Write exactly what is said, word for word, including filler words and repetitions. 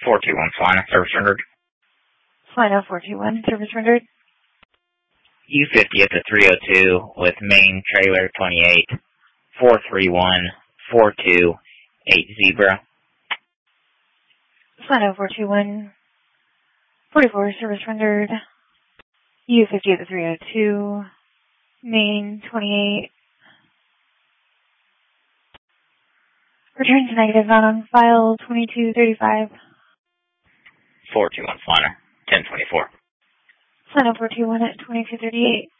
four two one Flying, service rendered. Flying four two one, service rendered. U fifty at the three oh two with main trailer twenty-eight, four three one, four two eight Zebra. Flying four two one, forty-four, service rendered. U fifty at the three oh two, main twenty-eight. Return to negative, not on file, twenty-two thirty-five. four two one Flying, ten twenty-four. Flying four two one at twenty-two thirty-eight.